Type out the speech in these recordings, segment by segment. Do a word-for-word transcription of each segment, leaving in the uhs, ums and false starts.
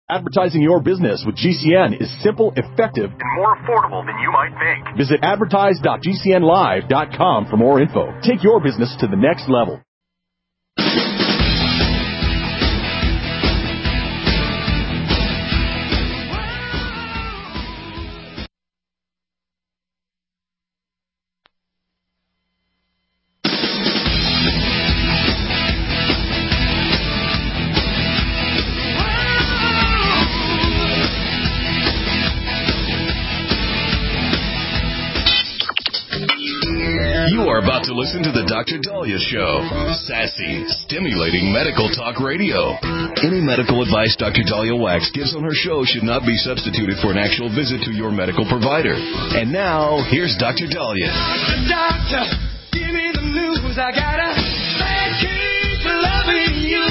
Advertising your business with G C N is simple, effective, and more affordable than you might think. Visit advertise dot g c n live dot com for more info. Take your business to the next level. To listen to the Doctor Dahlia Show. Sassy, stimulating medical talk radio. Any medical advice Doctor Dahlia Wax gives on her show should not be substituted for an actual visit to your medical provider. And now, here's Doctor Dahlia. Doctor, give me the news. I gotta keep loving you.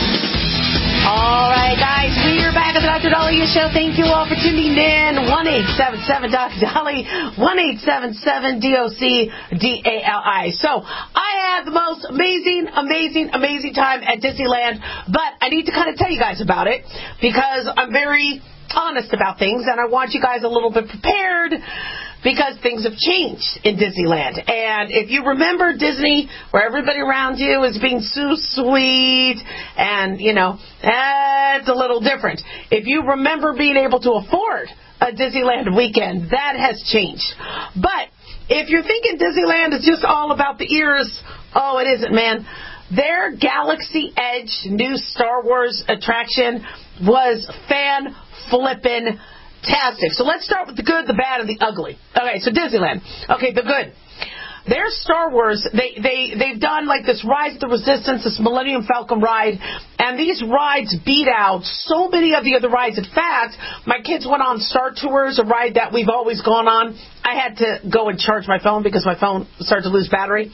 All right, guys, we are back at the Doctor Dahlia Show. Thank you all for tuning in. one eight seven seven Doctor Dahlia, one eight seven seven D O C D A L I. So I had the most amazing, amazing, amazing time at Disneyland, but I need to kind of tell you guys about it because I'm very honest about things, and I want you guys a little bit prepared because things have changed in Disneyland. And if you remember Disney, where everybody around you is being so sweet, and, you know, that's a little different. If you remember being able to afford a Disneyland weekend, that has changed. But if you're thinking Disneyland is just all about the ears, oh, it isn't, man. Their Galaxy Edge new Star Wars attraction was fan-flippin' fantastic. So let's start with the good, the bad, and the ugly. Okay, so Disneyland. Okay, the good. Their Star Wars, they, they, they've done like this Rise of the Resistance, this Millennium Falcon ride, and these rides beat out so many of the other rides. In fact, my kids went on Star Tours, a ride that we've always gone on. I had to go and charge my phone because my phone started to lose battery.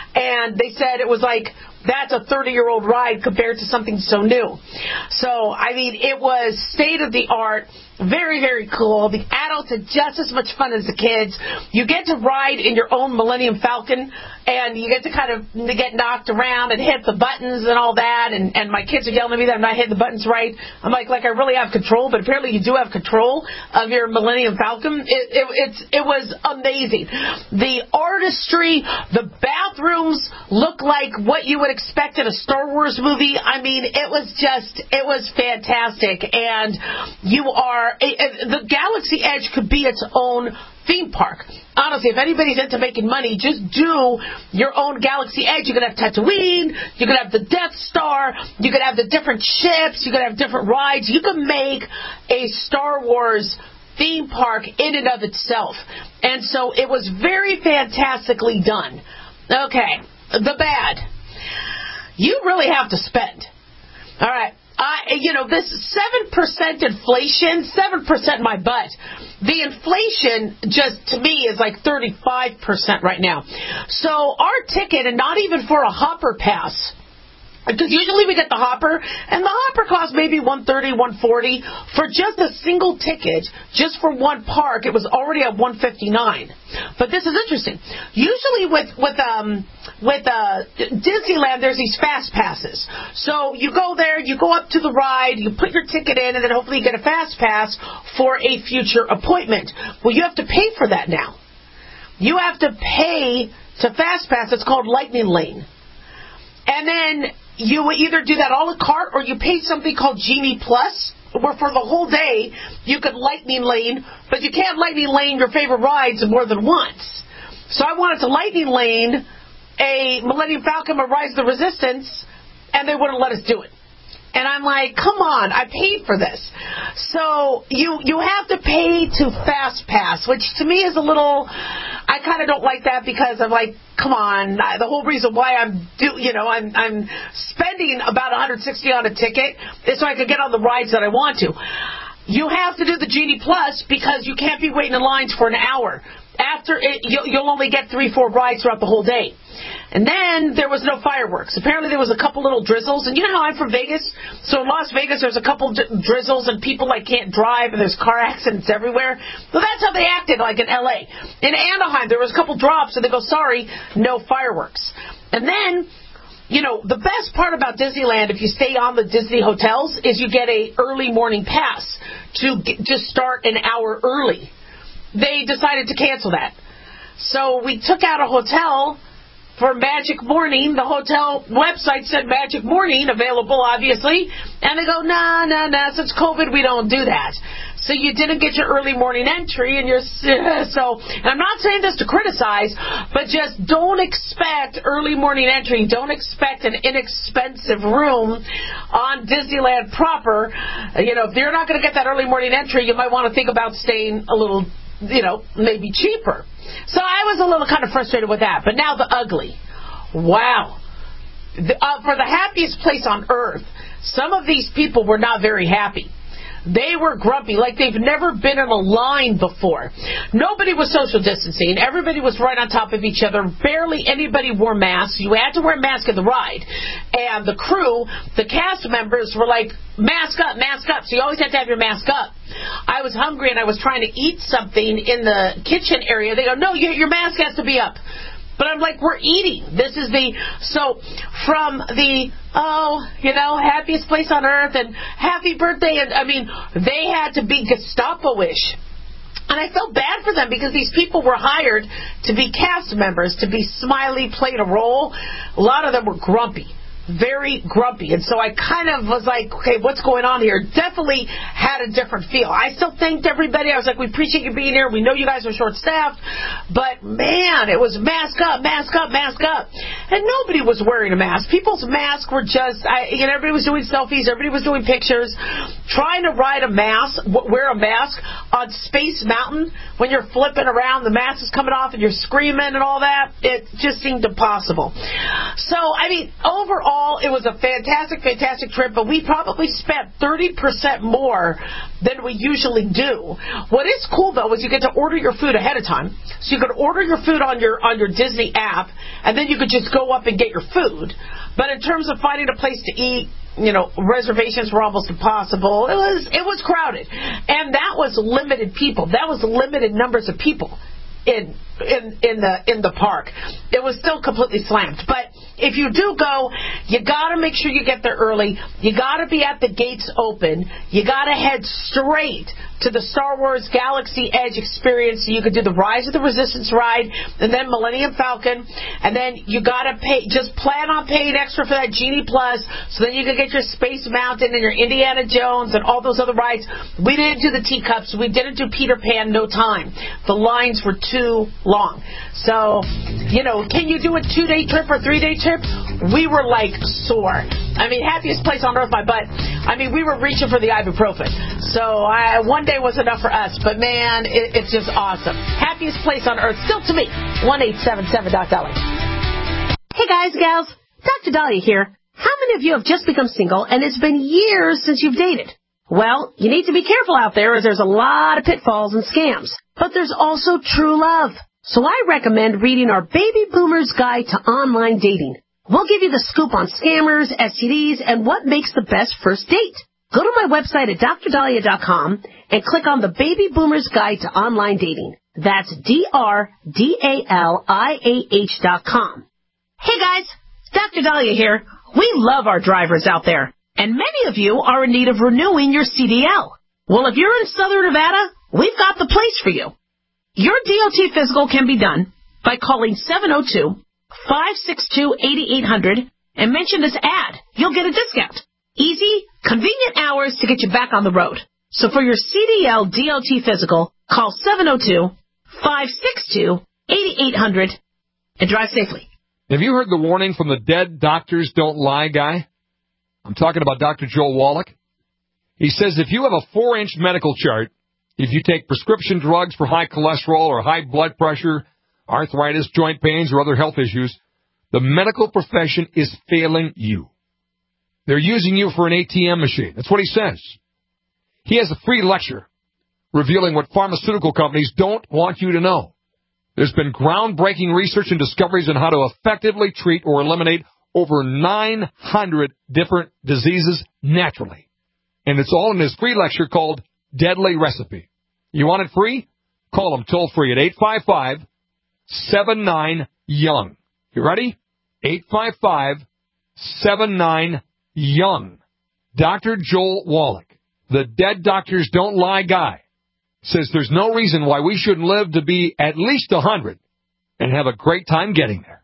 And they said it was like, that's a thirty-year-old ride compared to something so new. So, I mean, it was state-of-the-art, very, very cool. The adults had just as much fun as the kids. You get to ride in your own Millennium Falcon, and you get to kind of get knocked around and hit the buttons and all that. And, and my kids are yelling at me that I'm not hitting the buttons right. I'm like, like I really have control, but apparently you do have control of your Millennium Falcon. It, it, it's, it was amazing. The artistry, the bathrooms look like what you would expect in a Star Wars movie. I mean, it was just, it was fantastic. And you are, the Galaxy Edge could be its own theme park. Honestly, if anybody's into making money, just do your own Galaxy Edge. You could have Tatooine, you could have the Death Star, you could have the different ships, you could have different rides. You could make a Star Wars theme park in and of itself. And so it was very fantastically done. Okay, the bad. You really have to spend. All right. I, you know, this seven percent inflation, seven percent my butt. The inflation just, to me, is like thirty-five percent right now. So our ticket, and not even for a Hopper pass, because usually we get the Hopper, and the Hopper costs maybe one thirty, one forty. For just a single ticket, just for one park, it was already at one fifty-nine. But this is interesting. Usually with with um with uh Disneyland, there's these fast passes. So you go there, you go up to the ride, you put your ticket in, and then hopefully you get a fast pass for a future appointment. Well, you have to pay for that now. You have to pay to fast pass. It's called Lightning Lane. And then you either do that a la carte or you pay something called Genie Plus, where for the whole day you could Lightning Lane, but you can't Lightning Lane your favorite rides more than once. So I wanted to Lightning Lane a Millennium Falcon or Rise of the Resistance, and they wouldn't let us do it. And I'm like, come on, I paid for this. So you you have to pay to Fast Pass, which to me is a little, I kind of don't like that because I'm like, come on, the whole reason why I'm do you know I'm I'm spending about one hundred sixty dollars on a ticket is so I can get on the rides that I want to. You have to do the Genie Plus because you can't be waiting in lines for an hour. After it, you'll only get three, four rides throughout the whole day. And then there was no fireworks. Apparently there was a couple little drizzles. And you know how I'm from Vegas? So in Las Vegas there's a couple d- drizzles and people like can't drive and there's car accidents everywhere. Well, that's how they acted like in L A. In Anaheim there was a couple drops and they go, sorry, no fireworks. And then you know, the best part about Disneyland, if you stay on the Disney hotels, is you get a early morning pass to get, just start an hour early. They decided to cancel that. So we took out a hotel for Magic Morning. The hotel website said Magic Morning, available, obviously. And they go, nah, nah, nah, since COVID, we don't do that. So you didn't get your early morning entry, and you're so. And I'm not saying this to criticize, but just don't expect early morning entry. Don't expect an inexpensive room on Disneyland proper. You know, if you're not going to get that early morning entry, you might want to think about staying a little, you know, maybe cheaper. So I was a little kind of frustrated with that. But now the ugly. Wow. The, uh, for the happiest place on earth, some of these people were not very happy. They were grumpy, like they've never been in a line before. Nobody was social distancing. Everybody was right on top of each other. Barely anybody wore masks. You had to wear a mask in the ride. And the crew, the cast members were like, mask up, mask up. So you always have to have your mask up. I was hungry and I was trying to eat something in the kitchen area. They go, no, your, your mask has to be up. But I'm like, we're eating. This is the, so from the, oh, you know, happiest place on earth and happy birthday. And I mean, they had to be Gestapo-ish. And I felt bad for them because these people were hired to be cast members, to be smiley, played a role. A lot of them were grumpy. Very grumpy. And so I kind of was like, okay, what's going on here? Definitely had a different feel. I still thanked everybody. I was like, we appreciate you being here. We know you guys are short-staffed. But, man, it was mask up, mask up, mask up. And nobody was wearing a mask. People's masks were just, I, you know, everybody was doing selfies. Everybody was doing pictures. Trying to ride a mask, wear a mask on Space Mountain when you're flipping around, the mask is coming off and you're screaming and all that. It just seemed impossible. So, I mean, overall, it was a fantastic, fantastic trip, but we probably spent thirty percent more than we usually do. What is cool, though, is you get to order your food ahead of time. So you could order your food on your on your Disney app, and then you could just go up and get your food. But in terms of finding a place to eat, you know, reservations were almost impossible. It was it was crowded. And that was limited people. That was limited numbers of people in in in the in the park. It was still completely slammed. But if you do go, you got to make sure you get there early. You got to be at the gates open. You got to head straight to the Star Wars Galaxy Edge experience. So you could do the Rise of the Resistance ride and then Millennium Falcon. And then you got to pay, just plan on paying extra for that Genie Plus so then you can get your Space Mountain and your Indiana Jones and all those other rides. We didn't do the teacups. We didn't do Peter Pan, no time. The lines were too long. So, you know, can you do a two-day trip or three-day trip? We were like sore. I mean, happiest place on earth, my butt. I mean, we were reaching for the ibuprofen. So I, one day was enough for us. But, man, it, it's just awesome. Happiest place on earth, still to me. one eight seven seven Doc Dolly. Hey, guys, gals. Doctor Dahlia here. How many of you have just become single and it's been years since you've dated? Well, you need to be careful out there as there's a lot of pitfalls and scams. But there's also true love. So I recommend reading our Baby Boomer's Guide to Online Dating. We'll give you the scoop on scammers, S T Ds, and what makes the best first date. Go to my website at dr dahlia dot com and click on the Baby Boomer's Guide to Online Dating. That's D R D A L I A H dot com. Hey guys, Doctor Dahlia here. We love our drivers out there, and many of you are in need of renewing your C D L. Well, if you're in Southern Nevada, we've got the place for you. Your D O T physical can be done by calling seven oh two, five six two, eight eight hundred and mention this ad. You'll get a discount. Easy, convenient hours to get you back on the road. So for your C D L D O T physical, call seven oh two, five six two, eight eight hundred and drive safely. Have you heard the warning from the Dead Doctors Don't Lie guy? I'm talking about Doctor Joel Wallach. He says if you have a four-inch medical chart, if you take prescription drugs for high cholesterol or high blood pressure, arthritis, joint pains, or other health issues, the medical profession is failing you. They're using you for an A T M machine. That's what he says. He has a free lecture revealing what pharmaceutical companies don't want you to know. There's been groundbreaking research and discoveries on how to effectively treat or eliminate over nine hundred different diseases naturally. And it's all in his free lecture called Deadly Recipe. You want it free? Call him toll free at eight five five, seven nine, young. You ready? eight five five, seven nine young. Doctor Joel Wallach, the Dead Doctors Don't Lie guy, says there's no reason why we shouldn't live to be at least one hundred and have a great time getting there.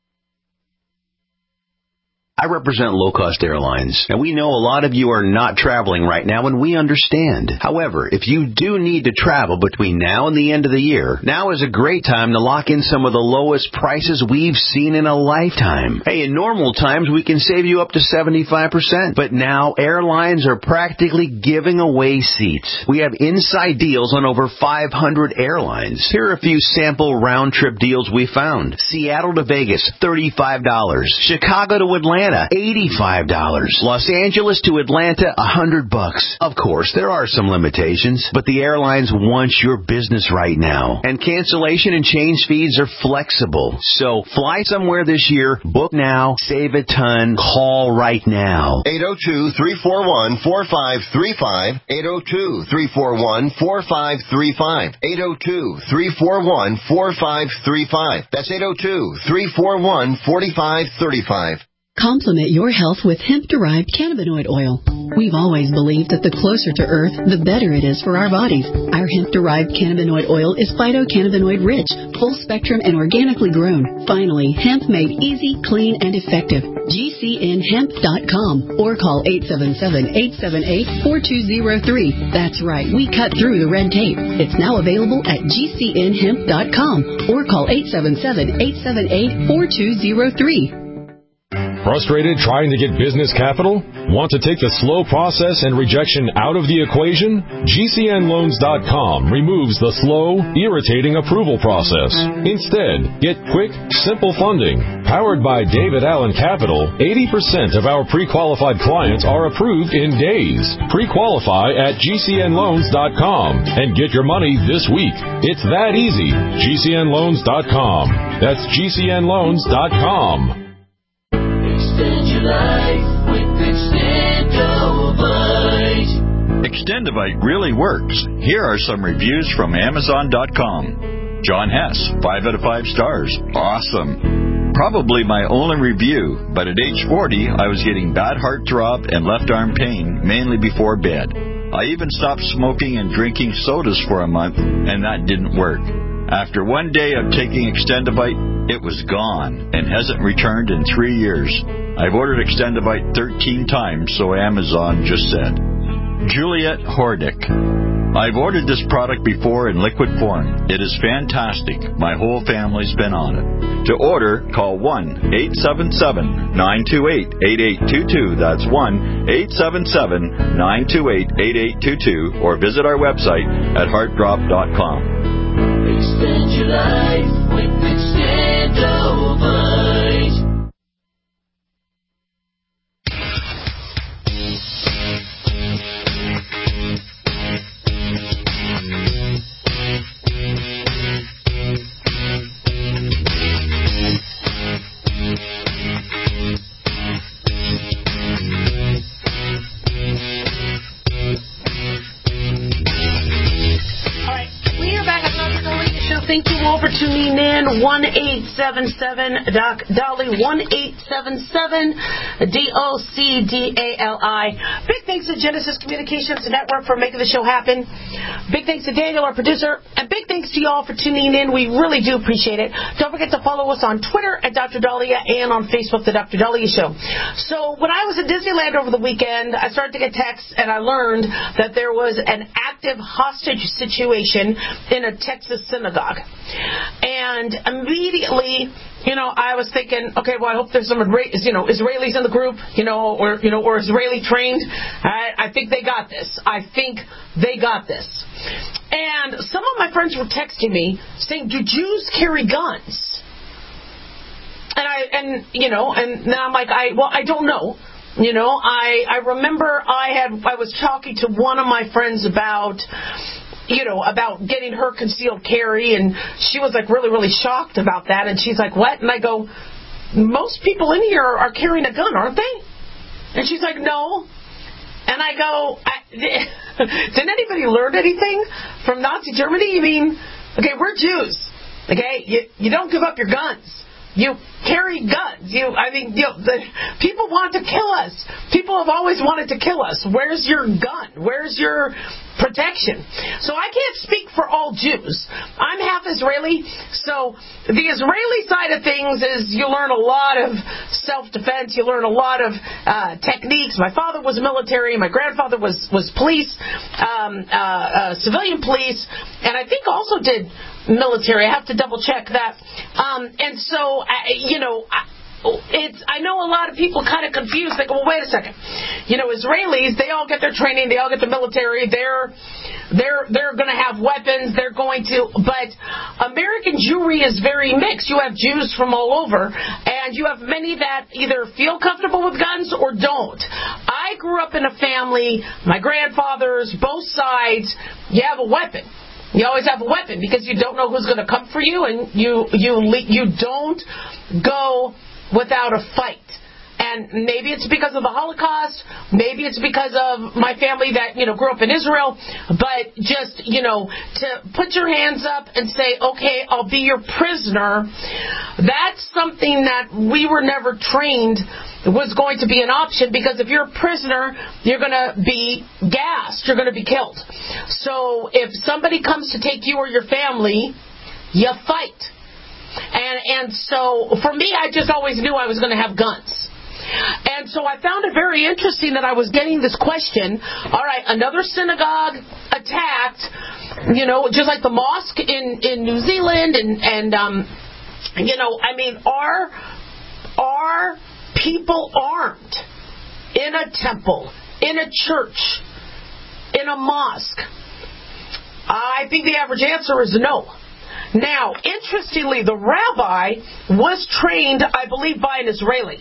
I represent low-cost airlines, and we know a lot of you are not traveling right now, and we understand. However, if you do need to travel between now and the end of the year, now is a great time to lock in some of the lowest prices we've seen in a lifetime. Hey, in normal times, we can save you up to seventy-five percent, but now airlines are practically giving away seats. We have inside deals on over five hundred airlines. Here are a few sample round-trip deals we found. Seattle to Vegas, thirty-five dollars. Chicago to Atlanta, eighty-five dollars. Los Angeles to Atlanta, one hundred bucks. Of course, there are some limitations, but the airlines want your business right now. And cancellation and change fees are flexible. So fly somewhere this year, book now, save a ton, call right now. eight oh two, three four one, four five three five. eight oh two, three four one, four five three five. eight oh two, three four one, four five three five. That's eight oh two, three four one, four five three five. Complement your health with hemp-derived cannabinoid oil. We've always believed that the closer to Earth, the better it is for our bodies. Our hemp-derived cannabinoid oil is phytocannabinoid-rich, full-spectrum, and organically grown. Finally, hemp made easy, clean, and effective. G C N hemp dot com or call eight seven seven, eight seven eight, four two zero three. That's right, we cut through the red tape. It's now available at G C N hemp dot com or call eight seven seven, eight seven eight, four two zero three. Frustrated trying to get business capital? Want to take the slow process and rejection out of the equation? G C N loans dot com removes the slow, irritating approval process. Instead, get quick, simple funding. Powered by David Allen Capital, eighty percent of our pre-qualified clients are approved in days. Pre-qualify at G C N loans dot com and get your money this week. It's that easy. G C N loans dot com. That's G C N loans dot com. Extend your life with Extendovite. Extendovite really works. Here are some reviews from Amazon dot com. John Hess, five out of five stars. Awesome. Probably my only review, but at age forty, I was getting bad heartthrob and left arm pain, mainly before bed. I even stopped smoking and drinking sodas for a month, and that didn't work. After one day of taking Extendovite, it was gone and hasn't returned in three years. I've ordered Extendovite thirteen times, so Amazon just said. Juliet Hordick. I've ordered this product before in liquid form. It is fantastic. My whole family's been on it. To order, call one eight seven seven, nine two eight, eight eight two two. That's one eight seven seven, nine two eight, eight eight two two. Or visit our website at heart drop dot com. Extend your life with Extendovite. Thank you all for tuning in. one eight seven seven Doc Dolly. one eight seven seven D O C D A L I. Big thanks to Genesis Communications Network for making the show happen. Big thanks to Daniel, our producer. And big thanks to you all for tuning in. We really do appreciate it. Don't forget to follow us on Twitter at Doctor Dahlia and on Facebook, The Doctor Dahlia Show. So when I was at Disneyland over the weekend, I started to get texts, and I learned that there was an active hostage situation in a Texas synagogue. And immediately, you know, I was thinking, okay, well, I hope there's some, you know, Israelis in the group, you know, or you know, or Israeli trained. I, I think they got this. I think they got this. And some of my friends were texting me saying, "Do Jews carry guns?" And I, and you know, and now I'm like, I, well, I don't know. You know, I, I remember I had, I was talking to one of my friends about. you know, about getting her concealed carry, and she was like really, really shocked about that, and she's like, what? And I go, most people in here are carrying a gun, aren't they? And she's like, no. And I go, I, did anybody learn anything from Nazi Germany? You mean, okay, we're Jews, okay? You, you don't give up your guns. You carry guns. You, I mean, you know, the, people want to kill us. People have always wanted to kill us. Where's your gun? Where's your protection? So I can't speak for all Jews. I'm half Israeli, so the Israeli side of things is you learn a lot of self-defense. You learn a lot of uh, techniques. My father was military. My grandfather was was police, um, uh, uh, civilian police, and I think also did military. I have to double check that. Um, and so, I, you know. I, It's. I know a lot of people kind of confused. They go, well, wait a second. You know, Israelis, they all get their training. They all get the military. They're they're they're going to have weapons. They're going to. But American Jewry is very mixed. You have Jews from all over, and you have many that either feel comfortable with guns or don't. I grew up in a family. My grandfathers, both sides. You have a weapon. You always have a weapon because you don't know who's going to come for you, and you you you don't go without a fight. And maybe it's because of the Holocaust, maybe it's because of my family that, you know, grew up in Israel, but just, you know, to put your hands up and say, okay, I'll be your prisoner, that's something that we were never trained was going to be an option, because if you're a prisoner, you're going to be gassed, you're going to be killed. So if somebody comes to take you or your family, you fight. And and so, for me, I just always knew I was going to have guns. And so I found it very interesting that I was getting this question, all right, another synagogue attacked, you know, just like the mosque in, in New Zealand, and, and um, you know, I mean, are, are people armed in a temple, in a church, in a mosque? I think the average answer is no. Now, interestingly, the rabbi was trained, I believe, by an Israeli.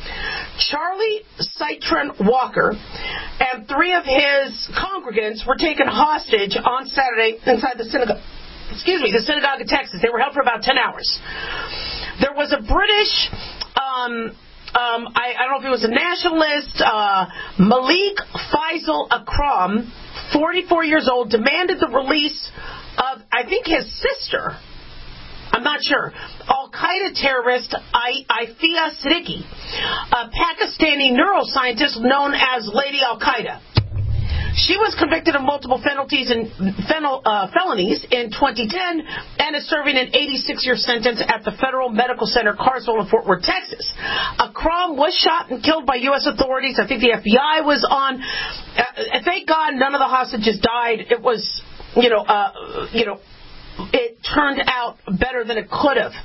Charlie Citron Walker and three of his congregants were taken hostage on Saturday inside the synagogue. Excuse me, the synagogue in Texas. They were held for about ten hours. There was a British, um, um, I, I don't know if he was a nationalist, uh, Malik Faisal Akram, forty-four years old, demanded the release of, I think, his sister. I'm not sure. Al-Qaeda terrorist Aifia Siddiqui, a Pakistani neuroscientist known as Lady Al-Qaeda. She was convicted of multiple penalties and fenol, uh, felonies in twenty ten and is serving an eighty-six-year sentence at the Federal Medical Center, Carswell in Fort Worth, Texas. Akram was shot and killed by U S authorities. I think the F B I was on. Uh, thank God none of the hostages died. It was, you know, uh, you know, it turned out better than it could have.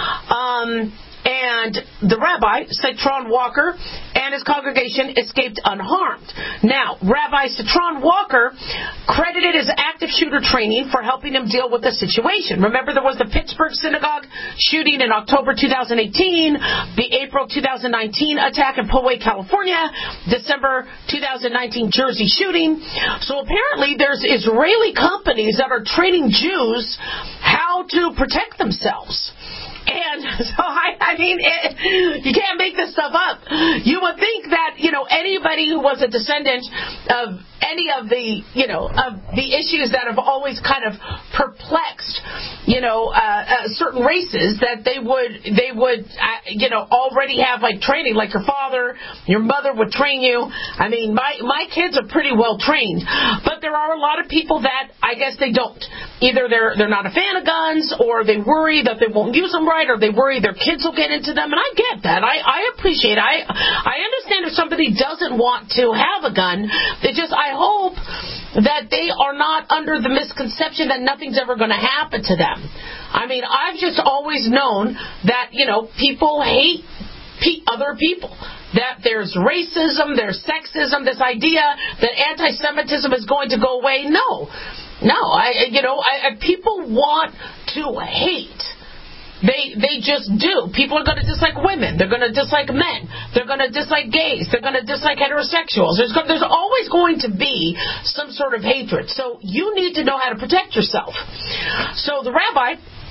Um, and the rabbi, Citron Walker, and his congregation escaped unharmed. Now, Rabbi Citron Walker credited his active shooter training for helping him deal with the situation. Remember, there was the Pittsburgh synagogue shooting in October twenty eighteen, the April twenty nineteen attack in Poway, California, December twenty nineteen Jersey shooting. So apparently there's Israeli companies that are training Jews how to protect themselves. And so, I, I mean, it, you can't make this stuff up. You would think that, you know, anybody who was a descendant of any of the, you know, of the issues that have always kind of perplexed, you know, uh, uh, certain races, that they would, they would, uh, you know, already have, like, training, like your father, your mother would train you. I mean, my, my kids are pretty well trained. But there are a lot of people that I guess they don't. Either they're, they're not a fan of guns, or they worry that they won't use them right, or they worry their kids will get into them. And I get that. I, I appreciate it. I, I understand if somebody doesn't want to have a gun. They just, I hope that they are not under the misconception that nothing's ever going to happen to them. I mean, I've just always known that, you know, people hate pe- other people. That there's racism, there's sexism, this idea that anti-Semitism is going to go away. No. No. I, you know, I, I, people want to hate. They they just do. People are going to dislike women. They're going to dislike men. They're going to dislike gays. They're going to dislike heterosexuals. There's, there's always going to be some sort of hatred. So you need to know how to protect yourself. So the rabbi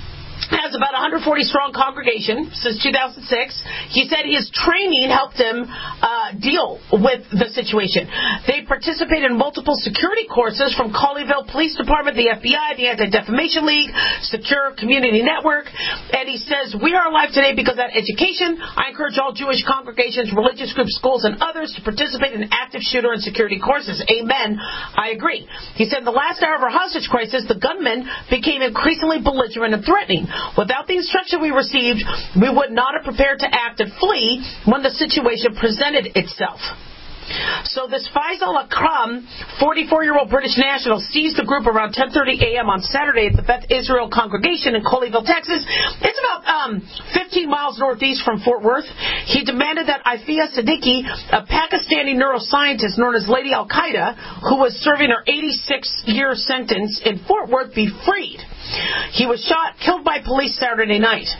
has about one hundred forty strong congregation since two thousand six. He said his training helped him uh, deal with the situation. They participate in multiple security courses from Colleyville Police Department, the F B I, the Anti-Defamation League, Secure Community Network. And he says, we are alive today because of that education. I encourage all Jewish congregations, religious groups, schools, and others to participate in active shooter and security courses. Amen. I agree. He said, in the last hour of our hostage crisis, the gunmen became increasingly belligerent and threatening. Without the instruction we received, we would not have prepared to act and flee when the situation presented itself. So this Faisal Akram, forty-four-year-old British national, seized the group around ten thirty a.m. on Saturday at the Beth Israel congregation in Colleyville, Texas. It's about um, fifteen miles northeast from Fort Worth. He demanded that Ifia Siddiqui, a Pakistani neuroscientist known as Lady Al-Qaeda, who was serving her eighty-six-year sentence in Fort Worth, be freed. He was shot, killed by police Saturday night.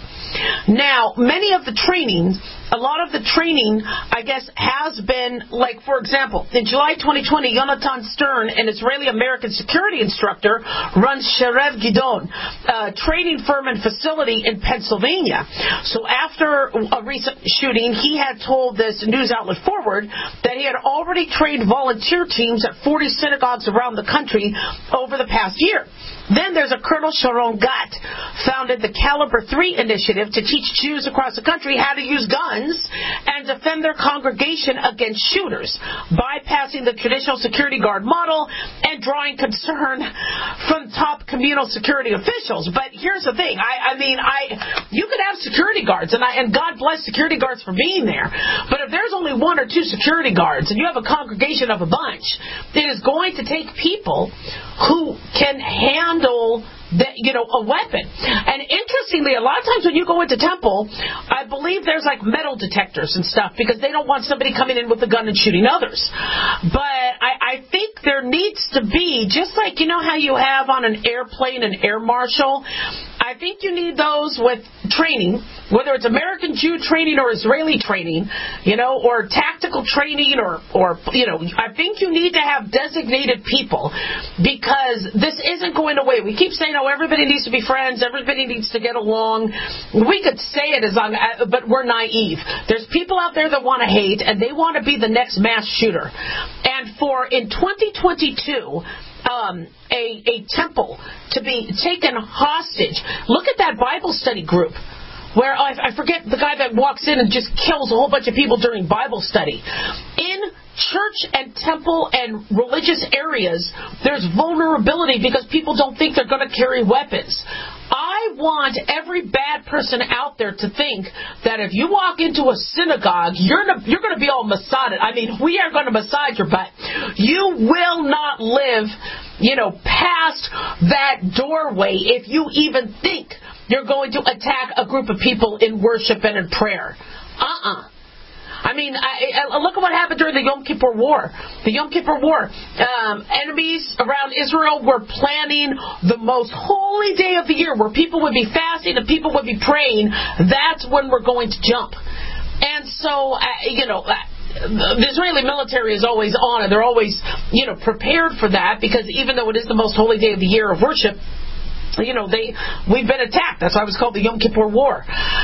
Now, many of the training, a lot of the training, I guess, has been, like, for example, in July twenty twenty, Yonatan Stern, an Israeli-American security instructor, runs Sherev Gidon, a training firm and facility in Pennsylvania. So after a recent shooting, he had told this news outlet Forward that he had already trained volunteer teams at forty synagogues around the country over the past year. Then there's a Colonel Sharon Gatt, founded the Caliber three initiative to teach Jews across the country how to use guns and defend their congregation against shooters, bypassing the traditional security guard model and drawing concern from top communal security officials. But here's the thing. I, I mean, I you could have security guards, and, I, and God bless security guards for being there. But if there's only one or two security guards and you have a congregation of a bunch, it is going to take people who can handle the, you know, a weapon. And interestingly, a lot of times when you go into temple, I believe there's like metal detectors and stuff because they don't want somebody coming in with a gun and shooting others. But I, I think there needs to be, just like, you know how you have on an airplane an air marshal, I think you need those with training, whether it's American Jew training or Israeli training, you know, or tactical training, or, or you know, I think you need to have designated people because this isn't going away. We keep saying, oh, everybody needs to be friends, everybody needs to get along. We could say it as long, but we're naive. There's people out there that want to hate, and they want to be the next mass shooter. And for in twenty twenty-two, Um, a, a temple to be taken hostage. Look at that Bible study group where, I, I forget the guy that walks in and just kills a whole bunch of people during Bible study. In church and temple and religious areas, there's vulnerability because people don't think they're going to carry weapons. I want every bad person out there to think that if you walk into a synagogue, you're gonna, you're going to be all massaged. I mean, we are going to massage your butt. You will not live, you know, past that doorway if you even think you're going to attack a group of people in worship and in prayer. Uh-uh. I mean, I, I, look at what happened during the Yom Kippur War. The Yom Kippur War. Um, enemies around Israel were planning the most holy day of the year where people would be fasting and people would be praying. That's when we're going to jump. And so, uh, you know... Uh, the Israeli military is always on it. They're always, you know, prepared for that because even though it is the most holy day of the year of worship, you know, they we've been attacked. That's why it was called the Yom Kippur War.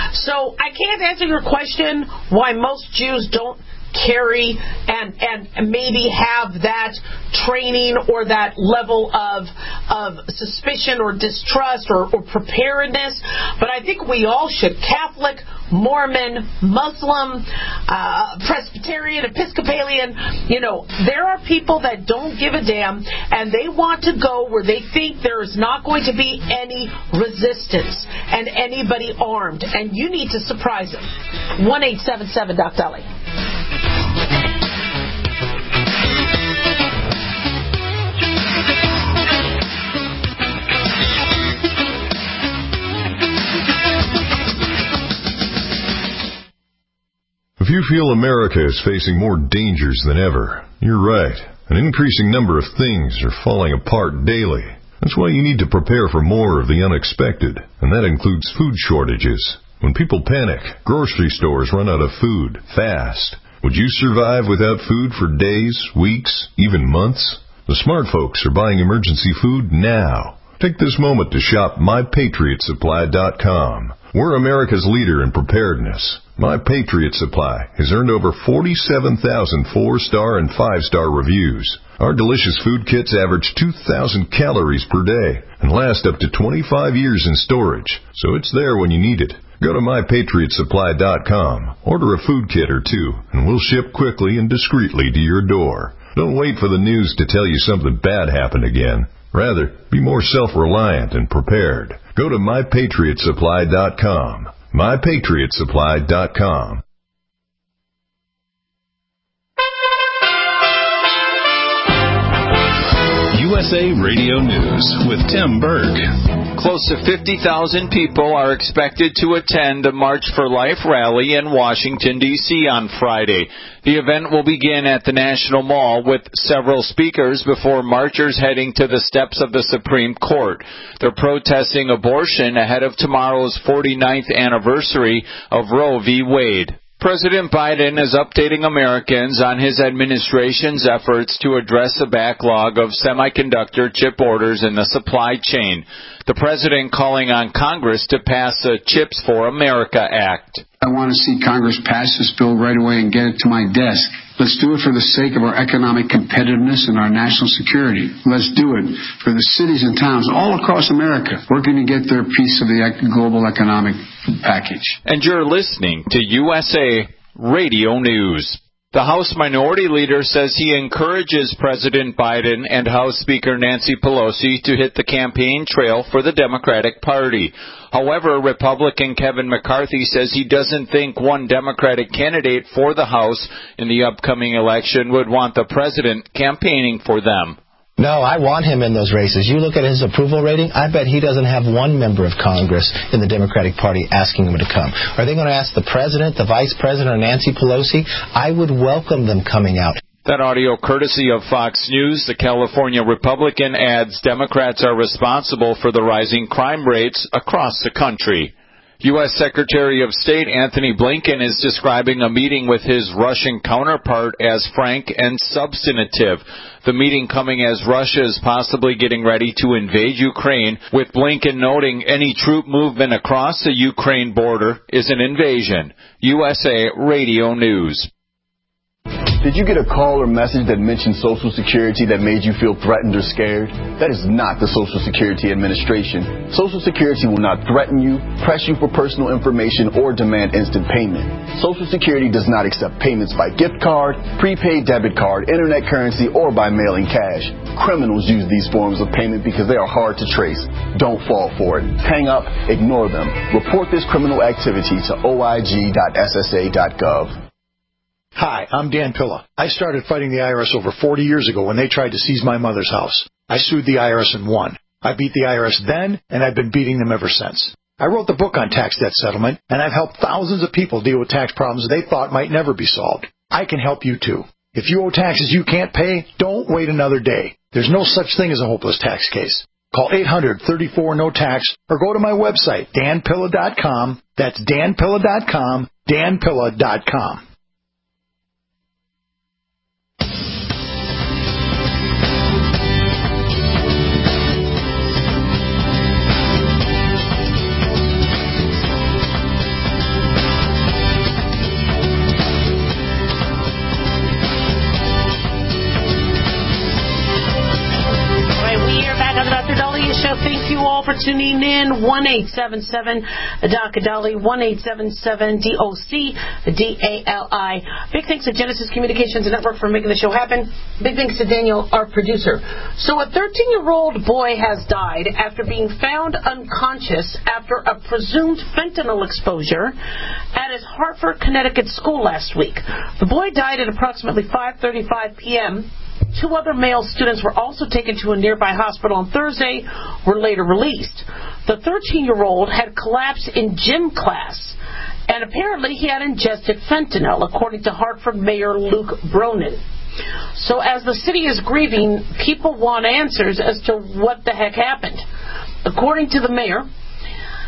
So I can't answer your question why most Jews don't carry and and maybe have that training or that level of of suspicion or distrust or, or preparedness. But I think we all should. Catholic, Mormon, Muslim, uh, Presbyterian, Episcopalian, you know, there are people that don't give a damn and they want to go where they think there is not going to be any resistance and anybody armed. And you need to surprise them. one eight seven seven Doc Dolly. If you feel America is facing more dangers than ever, you're right. An increasing number of things are falling apart daily. That's why you need to prepare for more of the unexpected, and that includes food shortages. When people panic, grocery stores run out of food fast. Would you survive without food for days, weeks, even months? The smart folks are buying emergency food now. Take this moment to shop my patriot supply dot com. We're America's leader in preparedness. My Patriot Supply has earned over forty-seven thousand four-star and five-star reviews. Our delicious food kits average two thousand calories per day and last up to twenty-five years in storage, so it's there when you need it. Go to my patriot supply dot com, order a food kit or two, and we'll ship quickly and discreetly to your door. Don't wait for the news to tell you something bad happened again. Rather, be more self-reliant and prepared. Go to my patriot supply dot com. my patriot supply dot com. U S A Radio News with Tim Berg. Close to fifty thousand people are expected to attend the March for Life rally in Washington, D C on Friday. The event will begin at the National Mall with several speakers before marchers heading to the steps of the Supreme Court. They're protesting abortion ahead of tomorrow's forty-ninth anniversary of Roe v. Wade. President Biden is updating Americans on his administration's efforts to address the backlog of semiconductor chip orders in the supply chain. The president calling on Congress to pass the Chips for America Act. I want to see Congress pass this bill right away and get it to my desk. Let's do it for the sake of our economic competitiveness and our national security. Let's do it for the cities and towns all across America working to get their piece of the global economic package. And you're listening to U S A Radio News. The House Minority Leader says he encourages President Biden and House Speaker Nancy Pelosi to hit the campaign trail for the Democratic Party. However, Republican Kevin McCarthy says he doesn't think one Democratic candidate for the House in the upcoming election would want the president campaigning for them. No, I want him in those races. You look at his approval rating, I bet he doesn't have one member of Congress in the Democratic Party asking him to come. Are they going to ask the president, the vice president, or Nancy Pelosi? I would welcome them coming out. That audio courtesy of Fox News. The California Republican adds Democrats are responsible for the rising crime rates across the country. U S Secretary of State Anthony Blinken is describing a meeting with his Russian counterpart as frank and substantive. The meeting coming as Russia is possibly getting ready to invade Ukraine, with Blinken noting any troop movement across the Ukraine border is an invasion. U S A Radio News. Did you get a call or message that mentioned Social Security that made you feel threatened or scared? That is not the Social Security Administration. Social Security will not threaten you, press you for personal information, or demand instant payment. Social Security does not accept payments by gift card, prepaid debit card, internet currency, or by mailing cash. Criminals use these forms of payment because they are hard to trace. Don't fall for it. Hang up, ignore them. Report this criminal activity to O I G dot S S A dot gov. Hi, I'm Dan Pilla. I started fighting the I R S over forty years ago when they tried to seize my mother's house. I sued the I R S and won. I beat the I R S then, and I've been beating them ever since. I wrote the book on tax debt settlement, and I've helped thousands of people deal with tax problems they thought might never be solved. I can help you too. If you owe taxes you can't pay, don't wait another day. There's no such thing as a hopeless tax case. Call eight hundred, thirty-four, no tax or go to my website, dan pilla dot com. That's dan pilla dot com, dan pilla dot com. Thank you all for tuning in. one eight seven seven D O C D A L I, one eight seven seven D O C D A L I. Big thanks to Genesis Communications Network for making the show happen. Big thanks to Daniel, our producer. So a thirteen-year-old boy has died after being found unconscious after a presumed fentanyl exposure at his Hartford, Connecticut school last week. The boy died at approximately five thirty-five p.m. Two other male students were also taken to a nearby hospital on Thursday, were later released. The thirteen-year-old had collapsed in gym class, and apparently he had ingested fentanyl, according to Hartford Mayor Luke Bronin. So as the city is grieving, people want answers as to what the heck happened. According to the mayor,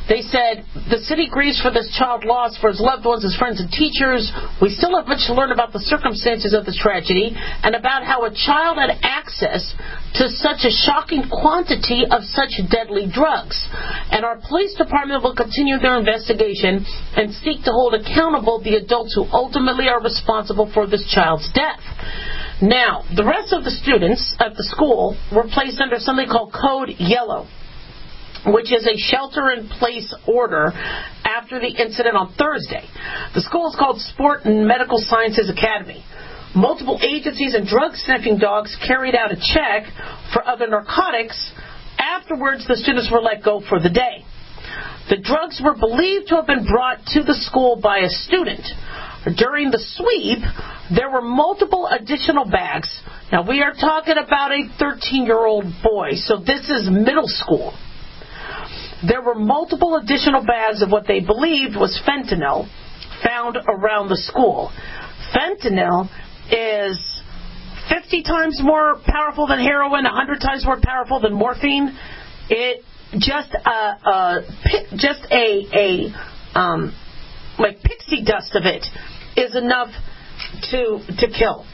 They said, the city grieves for this child lost, for his loved ones, his friends and teachers. We still have much to learn about the circumstances of this tragedy and about how a child had access to such a shocking quantity of such deadly drugs. And our police department will continue their investigation and seek to hold accountable the adults who ultimately are responsible for this child's death. Now, the rest of the students at the school were placed under something called Code Yellow, which is a shelter-in-place order after the incident on Thursday. The school is called Sport and Medical Sciences Academy. Multiple agencies and drug-sniffing dogs carried out a check for other narcotics. Afterwards, the students were let go for the day. The drugs were believed to have been brought to the school by a student. During the sweep, there were multiple additional bags. Now, we are talking about a thirteen-year-old boy, so this is middle school. There were multiple additional bags of what they believed was fentanyl found around the school. Fentanyl is fifty times more powerful than heroin, one hundred times more powerful than morphine. It just uh, uh, just a a um, like pixie dust of it is enough to to kill.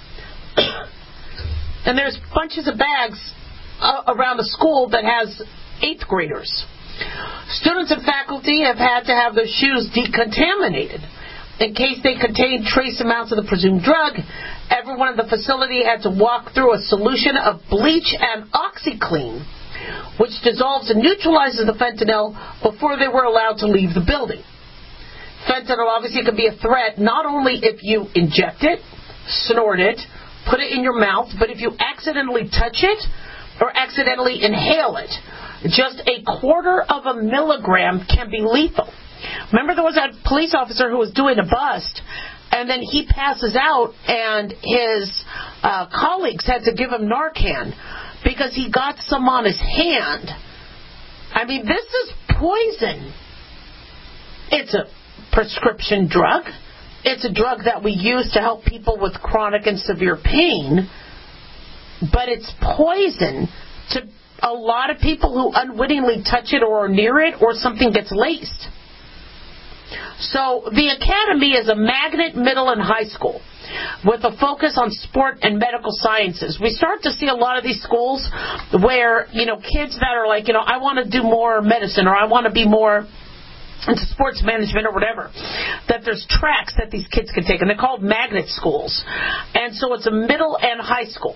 And there's bunches of bags uh, around the school that has eighth graders. Students and faculty have had to have their shoes decontaminated in case they contained trace amounts of the presumed drug. Everyone in the facility had to walk through a solution of bleach and OxyClean, which dissolves and neutralizes the fentanyl before they were allowed to leave the building. Fentanyl obviously can be a threat not only if you inject it, snort it, put it in your mouth, but if you accidentally touch it or accidentally inhale it. Just a quarter of a milligram can be lethal. Remember, there was that police officer who was doing a bust, and then he passes out, and his uh, colleagues had to give him Narcan because he got some on his hand. I mean, this is poison. It's a prescription drug. It's a drug that we use to help people with chronic and severe pain, but it's poison to a lot of people who unwittingly touch it or are near it or something gets laced. So the academy is a magnet middle and high school with a focus on sport and medical sciences. We start to see a lot of these schools where, you know, kids that are like, you know, I want to do more medicine or I want to be more into sports management or whatever, that there's tracks that these kids can take, and they're called magnet schools. And so it's a middle and high school.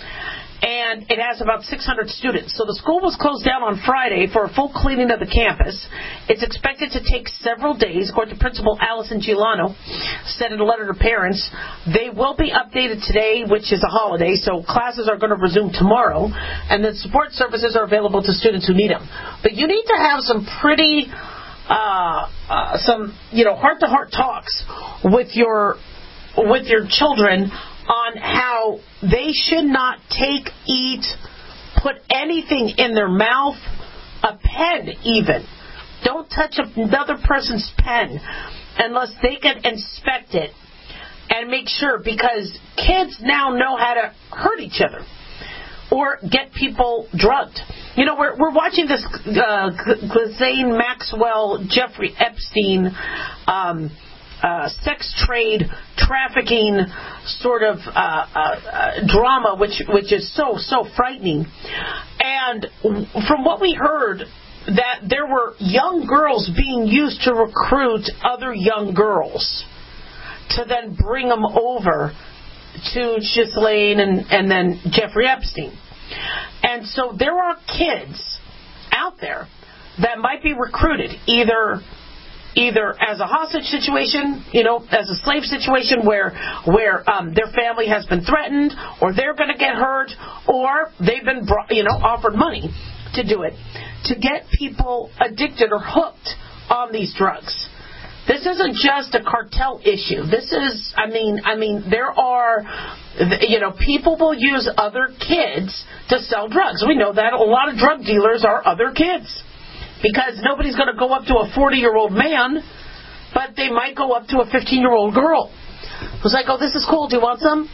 And it has about six hundred students. So the school was closed down on Friday for a full cleaning of the campus. It's expected to take several days, according to Principal Allison Giuliano said in a letter to parents. They will be updated today, which is a holiday, so classes are going to resume tomorrow, and the support services are available to students who need them. But you need to have some pretty, uh, uh, some, you know, heart-to-heart talks with your, with your children on how they should not take, eat, put anything in their mouth, a pen even. Don't touch another person's pen unless they can inspect it and make sure, because kids now know how to hurt each other or get people drugged. You know, we're we're watching this uh, Ghislaine Maxwell, Jeffrey Epstein um Uh, sex trade, trafficking sort of uh, uh, uh, drama, which which is so, so frightening. And from what we heard, that there were young girls being used to recruit other young girls to then bring them over to Ghislaine and, and then Jeffrey Epstein. And so there are kids out there that might be recruited either either as a hostage situation, you know, as a slave situation where where um, their family has been threatened, or they're going to get hurt, or they've been, brought, you know, offered money to do it, to get people addicted or hooked on these drugs. This isn't just a cartel issue. This is, I mean, I mean, there are, you know, people will use other kids to sell drugs. We know that a lot of drug dealers are other kids. Because nobody's going to go up to a forty-year-old man, but they might go up to a fifteen-year-old girl who's like, oh, this is cool. Do you want some?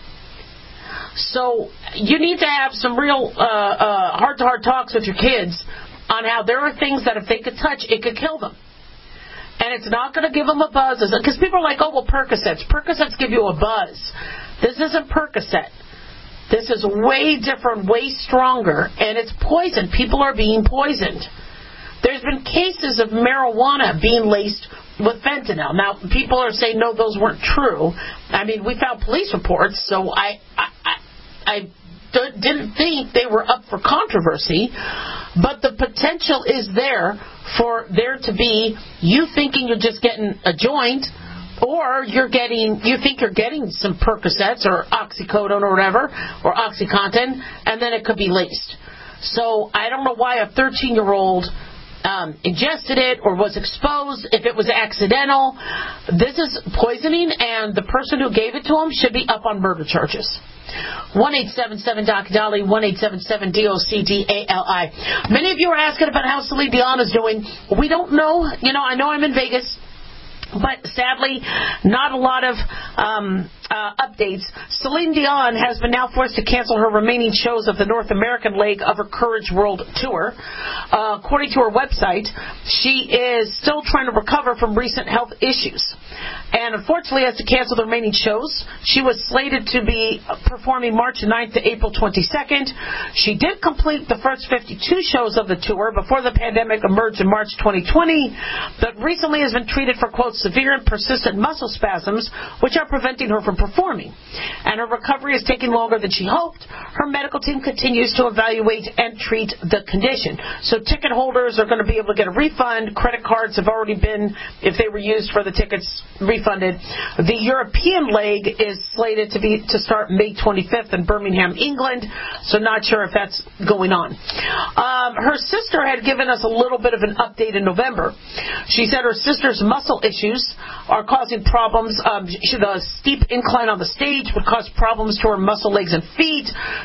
So you need to have some real uh, uh, heart-to-heart talks with your kids on how there are things that if they could touch, it could kill them. And it's not going to give them a buzz. Because people are like, oh, well, Percocets. Percocets give you a buzz. This isn't Percocet. This is way different, way stronger, and it's poison. People are being poisoned. There's been cases of marijuana being laced with fentanyl. Now, people are saying, no, those weren't true. I mean, we found police reports, so I, I, I, I d- didn't think they were up for controversy, but the potential is there for there to be you thinking you're just getting a joint, or you're getting, you think you're getting some Percocets or oxycodone or whatever, or OxyContin, and then it could be laced. So I don't know why a thirteen-year-old um, ingested it or was exposed, if it was accidental. This is poisoning, and the person who gave it to him should be up on murder charges. one eight seven seven D O C D A L I, one eight seven seven D O C D A L I. Many of you are asking about how Celine Dion is doing. We don't know. You know, I know I'm in Vegas, but sadly, not a lot of um, uh, updates. Celine Dion has been now forced to cancel her remaining shows of the North American leg of her Courage World Tour. Uh, according to her website, she is still trying to recover from recent health issues, and unfortunately has to cancel the remaining shows. She was slated to be performing March ninth to April twenty-second. She did complete the first fifty-two shows of the tour before the pandemic emerged in March twenty twenty, but recently has been treated for, quote, severe and persistent muscle spasms, which are preventing her from performing. And her recovery is taking longer than she hoped. Her medical team continues to evaluate and treat the condition. So ticket holders are going to be able to get a refund. Credit cards have already been, if they were used for the tickets, refunded. The European leg is slated to be to start May twenty-fifth in Birmingham, England. So not sure if that's going on. Um, her sister had given us a little bit of an update in November. She said her sister's muscle issues are causing problems. Um, she, the steep incline on the stage would cause problems to her muscle, legs, and feet.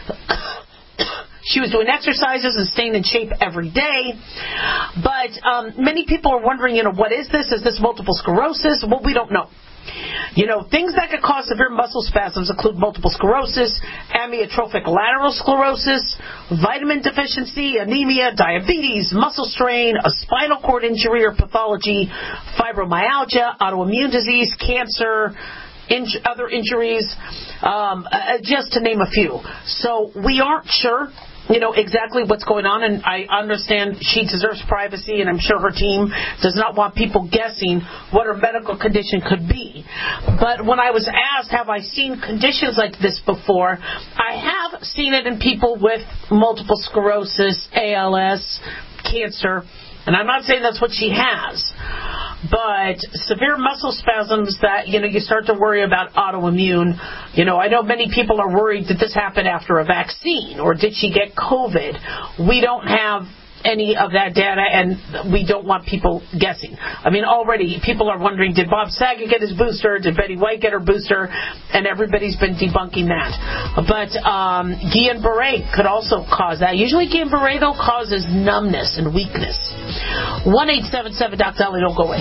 She was doing exercises and staying in shape every day. But um, many people are wondering, you know, what is this? Is this multiple sclerosis? Well, we don't know. You know, things that could cause severe muscle spasms include multiple sclerosis, amyotrophic lateral sclerosis, vitamin deficiency, anemia, diabetes, muscle strain, a spinal cord injury or pathology, fibromyalgia, autoimmune disease, cancer, inj- other injuries, um, uh, just to name a few. So we aren't sure, you know, exactly what's going on, and I understand she deserves privacy, and I'm sure her team does not want people guessing what her medical condition could be. But when I was asked, have I seen conditions like this before, I have seen it in people with multiple sclerosis, A L S, cancer, and I'm not saying that's what she has. But severe muscle spasms that, you know, you start to worry about autoimmune. You know, I know many people are worried, did this happen after a vaccine, or did she get COVID? We don't have any of that data, and we don't want people guessing. I mean, already people are wondering, did Bob Saget get his booster? Did Betty White get her booster? And everybody's been debunking that. But um, Guillain-Barré could also cause that. Usually Guillain-Barré, though, causes numbness and weakness. one eight seven seven D O C D A L I, don't go away.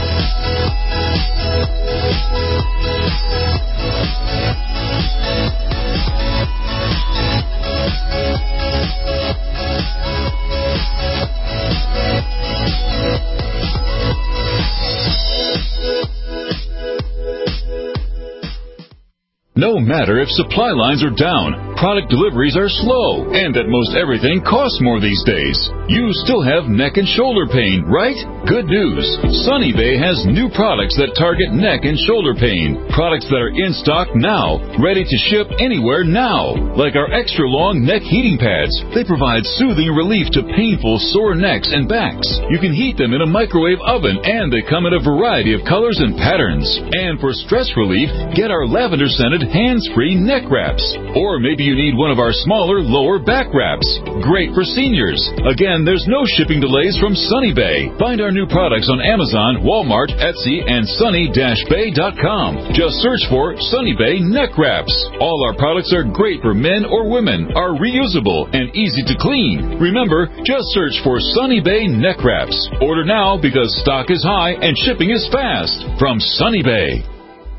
No matter if supply lines are down, product deliveries are slow, and that most everything costs more these days, you still have neck and shoulder pain, right? Good news. Sunny Bay has new products that target neck and shoulder pain. Products that are in stock now, ready to ship anywhere now. Like our extra long neck heating pads. They provide soothing relief to painful sore necks and backs. You can heat them in a microwave oven, and they come in a variety of colors and patterns. And for stress relief, get our lavender scented hands-free neck wraps. Or maybe you need one of our smaller lower back wraps. Great for seniors. Again, there's no shipping delays from Sunny Bay. Find our new products on Amazon, Walmart, Etsy, and sunny dash bay dot com. Just search for Sunny Bay neck wraps. All our products are great for men or women, are reusable, and easy to clean. Remember, just search for Sunny Bay neck wraps. Order now because stock is high and shipping is fast. From Sunny Bay.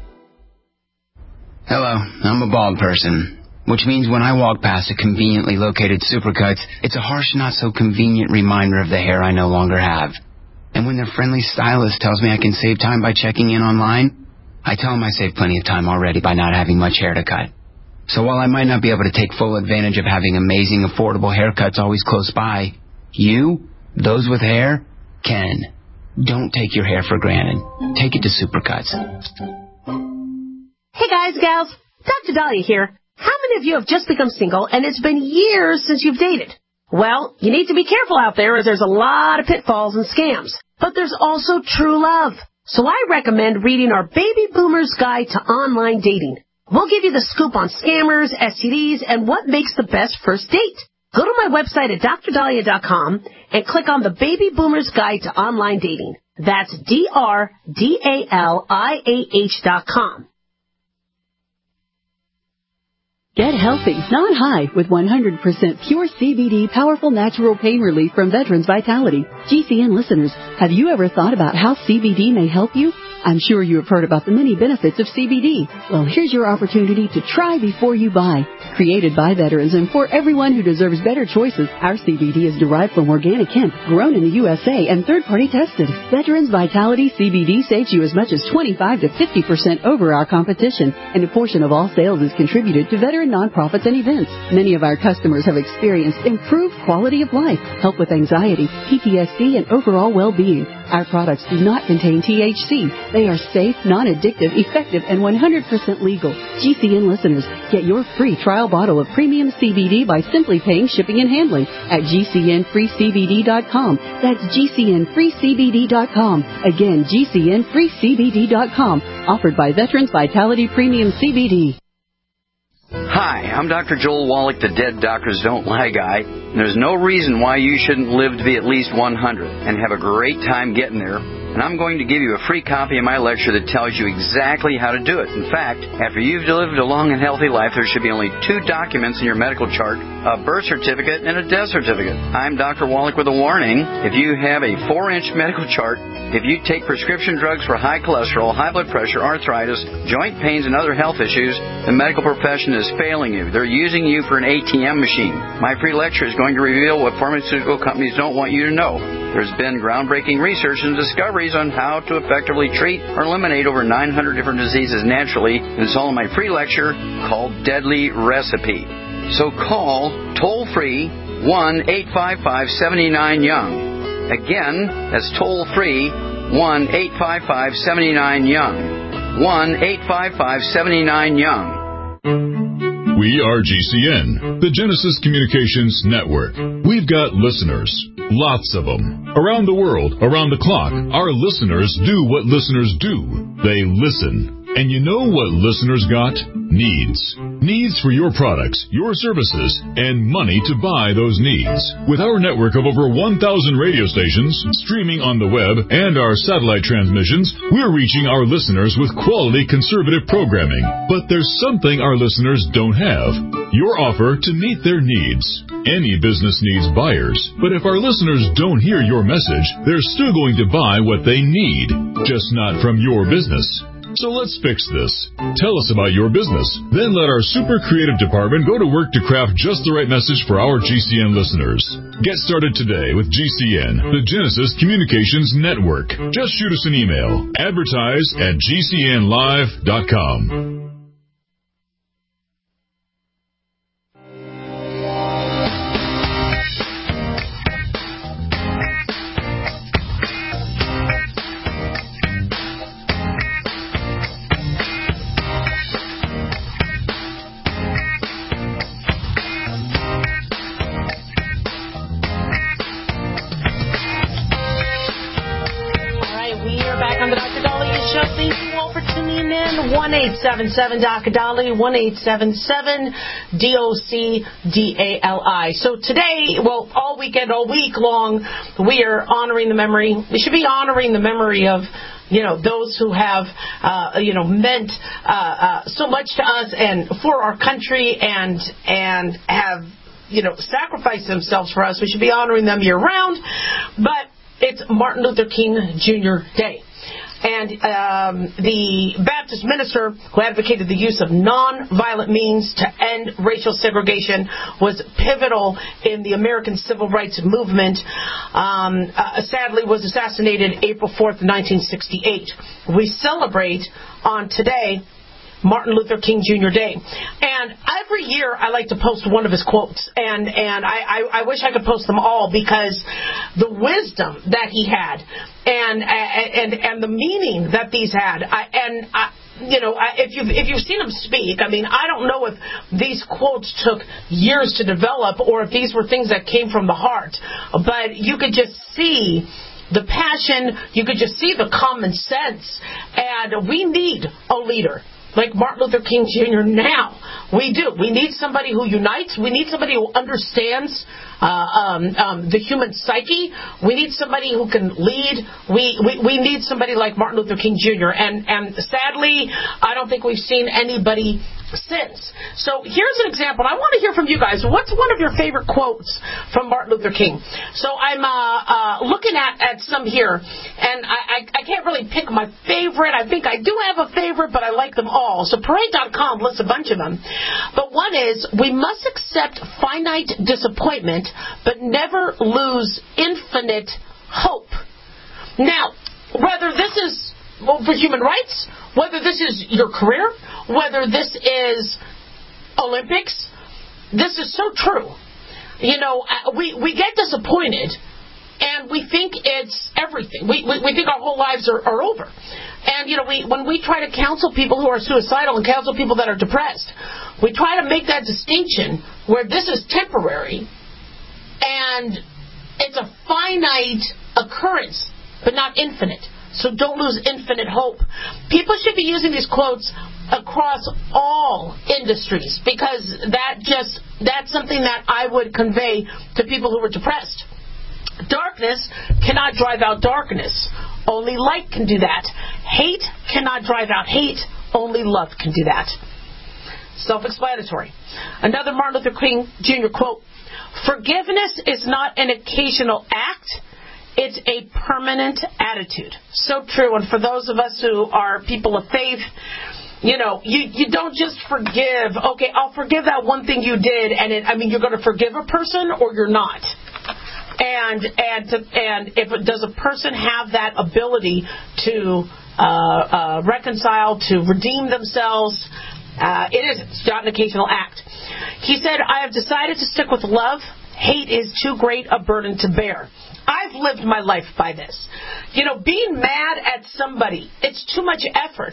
Hello, I'm a bald person, which means when I walk past a conveniently located Supercuts, it's a harsh, not-so-convenient reminder of the hair I no longer have. And when their friendly stylist tells me I can save time by checking in online, I tell them I save plenty of time already by not having much hair to cut. So while I might not be able to take full advantage of having amazing, affordable haircuts always close by, you, those with hair, can. Don't take your hair for granted. Take it to Supercuts. Hey guys, gals, Doctor Dahlia here. How many of you have just become single and it's been years since you've dated? Well, you need to be careful out there as there's a lot of pitfalls and scams. But there's also true love. So I recommend reading our Baby Boomer's Guide to Online Dating. We'll give you the scoop on scammers, S T Ds, and what makes the best first date. Go to my website at dr dahlia dot com and click on the Baby Boomer's Guide to Online Dating. That's D R D A L I A H dot com. Get healthy, not high, with one hundred percent pure C B D powerful natural pain relief from Veterans Vitality. G C N listeners, have you ever thought about how C B D may help you? I'm sure you have heard about the many benefits of C B D. Well, here's your opportunity to try before you buy. Created by veterans and for everyone who deserves better choices, our C B D is derived from organic hemp, grown in the U S A, and third-party tested. Veterans Vitality C B D saves you as much as twenty-five to fifty percent over our competition, and a portion of all sales is contributed to veteran nonprofits and events. Many of our customers have experienced improved quality of life, help with anxiety, P T S D, and overall well-being. Our products do not contain T H C. They are safe, non-addictive, effective, and one hundred percent legal. G C N listeners, get your free trial bottle of premium C B D by simply paying shipping and handling at G C N free C B D dot com. That's G C N free C B D dot com. Again, G C N free C B D dot com. Offered by Veterans Vitality Premium C B D. Hi, I'm Doctor Joel Wallach, the Dead Doctors Don't Lie guy. And there's no reason why you shouldn't live to be at least one hundred and have a great time getting there. And I'm going to give you a free copy of my lecture that tells you exactly how to do it. In fact, after you've lived a long and healthy life, there should be only two documents in your medical chart, a birth certificate and a death certificate. I'm Doctor Wallach with a warning. If you have a four-inch medical chart, if you take prescription drugs for high cholesterol, high blood pressure, arthritis, joint pains, and other health issues, the medical profession is failing you. They're using you for an A T M machine. My free lecture is going to reveal what pharmaceutical companies don't want you to know. There's been groundbreaking research and discoveries on how to effectively treat or eliminate over nine hundred different diseases naturally. It's all in my free lecture called Deadly Recipe. So call toll-free one eight five five, seven nine, young. Again, that's toll-free one eight five five, seven nine, young. one eight five five, seven nine, young. We are G C N, the Genesis Communications Network. We've got listeners, lots of them. Around the world, around the clock, our listeners do what listeners do. They listen. And you know what listeners got? Needs. Needs for your products, your services, and money to buy those needs. With our network of over one thousand radio stations, streaming on the web, and our satellite transmissions, we're reaching our listeners with quality conservative programming. But there's something our listeners don't have. Your offer to meet their needs. Any business needs buyers, but if our listeners don't hear your message, they're still going to buy what they need, just not from your business. So let's fix this. Tell us about your business. Then let our super creative department go to work to craft just the right message for our G C N listeners. Get started today with G C N, the Genesis Communications Network. Just shoot us an email. Advertise at G C N live dot com. one eight seven seven D O C D A L I, one eight seven seven D O C D A L I. So today, well, all weekend, all week long, we are honoring the memory. We should be honoring the memory of, you know, those who have, uh, you know, meant uh, uh, so much to us and for our country and and have, you know, sacrificed themselves for us. We should be honoring them year round. But it's Martin Luther King Junior Day. And um, the Baptist minister who advocated the use of nonviolent means to end racial segregation was pivotal in the American civil rights movement. Um, uh, sadly, was assassinated April fourth, nineteen sixty-eight. We celebrate on today Martin Luther King Junior Day. And every year I like to post one of his quotes. And, and I, I, I wish I could post them all because the wisdom that he had and and, and the meaning that these had. I, and I, you know, if you've, if you've seen him speak, I mean, I don't know if these quotes took years to develop or if these were things that came from the heart. But you could just see the passion. You could just see the common sense. And we need a leader like Martin Luther King Junior now. We do. We need somebody who unites. We need somebody who understands uh, um, um, the human psyche. We need somebody who can lead. We, we we need somebody like Martin Luther King Junior And, and sadly, I don't think we've seen anybody since. So here's an example. I want to hear from you guys. What's one of your favorite quotes from Martin Luther King? So I'm uh, uh, looking at, at some here, and I, I, I can't really pick my favorite. I think I do have a favorite, but I like them all. So Parade dot com lists a bunch of them. But one is, we must accept finite disappointment, but never lose infinite hope. Now, whether this is well, for human rights, whether this is your career, whether this is Olympics, this is so true. You know, we, we get disappointed, and we think it's everything. We, we, we think our whole lives are, are over. And, you know, we when we try to counsel people who are suicidal and counsel people that are depressed, we try to make that distinction where this is temporary, and it's a finite occurrence, but not infinite. So don't lose infinite hope. People should be using these quotes across all industries because that just that's something that I would convey to people who are depressed. Darkness cannot drive out darkness. Only light can do that. Hate cannot drive out hate. Only love can do that. Self-explanatory. Another Martin Luther King Junior quote, "Forgiveness is not an occasional act. It's a permanent attitude." So true. And for those of us who are people of faith, you know, you, you don't just forgive. Okay, I'll forgive that one thing you did. And it, I mean, you're going to forgive a person or you're not. And and to, and if does a person have that ability to uh, uh, reconcile, to redeem themselves? Uh, it isn't. It's not an occasional act. He said, "I have decided to stick with love. Hate is too great a burden to bear." I've lived my life by this. You know, being mad at somebody, it's too much effort.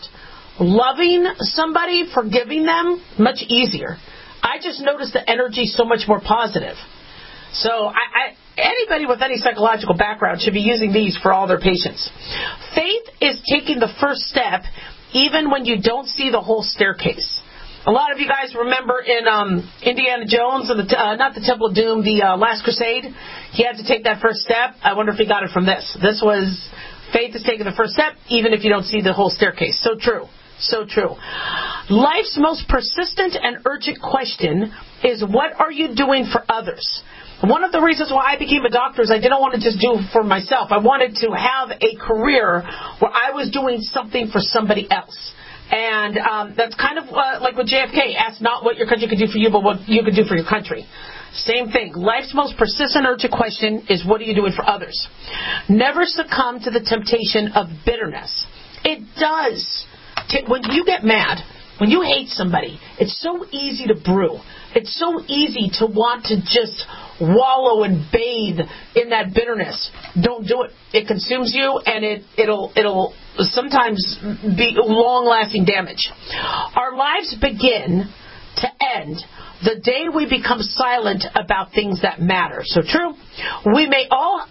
Loving somebody, forgiving them, much easier. I just noticed the energy so much more positive. So I, I, anybody with any psychological background should be using these for all their patients. Faith is taking the first step even when you don't see the whole staircase. A lot of you guys remember in um, Indiana Jones, and the, uh, not the Temple of Doom, the uh, Last Crusade, he had to take that first step. I wonder if he got it from this. This was, faith is taking the first step even if you don't see the whole staircase. So true. So true. Life's most persistent and urgent question is, what are you doing for others? One of the reasons why I became a doctor is I didn't want to just do it for myself. I wanted to have a career where I was doing something for somebody else. And um, that's kind of uh, like with J F K. Ask not what your country could do for you, but what you could do for your country. Same thing. Life's most persistent urgent question is, what are you doing for others? Never succumb to the temptation of bitterness. It does. When you get mad, when you hate somebody, it's so easy to brew. It's so easy to want to just wallow and bathe in that bitterness. Don't do it. It consumes you, and it, it'll it'll sometimes be long-lasting damage. Our lives begin to end the day we become silent about things that matter. So true. We may all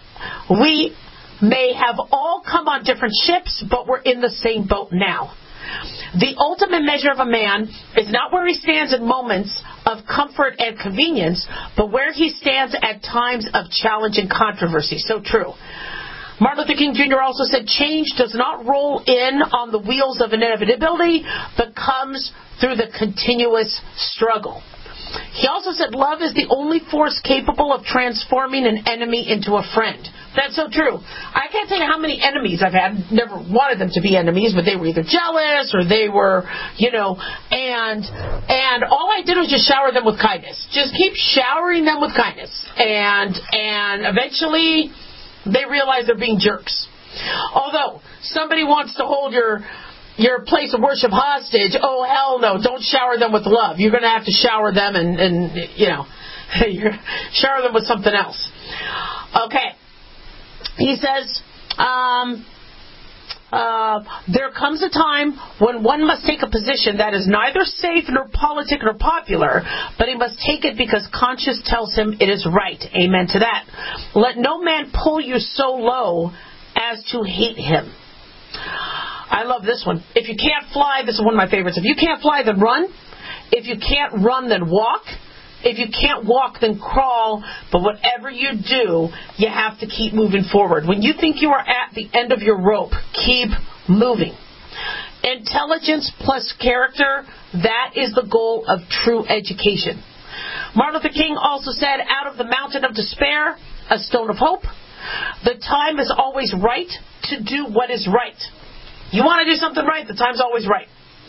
we may have all come on different ships, but we're in the same boat now. The ultimate measure of a man is not where he stands in moments of comfort and convenience, but where he stands at times of challenge and controversy. So true. Martin Luther King Junior also said, change does not roll in on the wheels of inevitability, but comes through the continuous struggle. He also said, love is the only force capable of transforming an enemy into a friend. That's so true. I can't tell you how many enemies I've had. Never wanted them to be enemies, but they were either jealous or they were, you know, and and all I did was just shower them with kindness. Just keep showering them with kindness. And and eventually they realize they're being jerks. Although somebody wants to hold your your place of worship hostage, oh, hell no, don't shower them with love. You're going to have to shower them and, and you know, shower them with something else. Okay. He says, um, uh, there comes a time when one must take a position that is neither safe nor politic nor popular, but he must take it because conscience tells him it is right. Amen to that. Let no man pull you so low as to hate him. I love this one. If you can't fly, this is one of my favorites. If you can't fly, then run. If you can't run, then walk. If you can't walk, then crawl. But whatever you do, you have to keep moving forward. When you think you are at the end of your rope, keep moving. Intelligence plus character, that is the goal of true education. Martin Luther King also said, out of the mountain of despair, a stone of hope. The time is always right to do what is right. You want to do something right, the time's always right.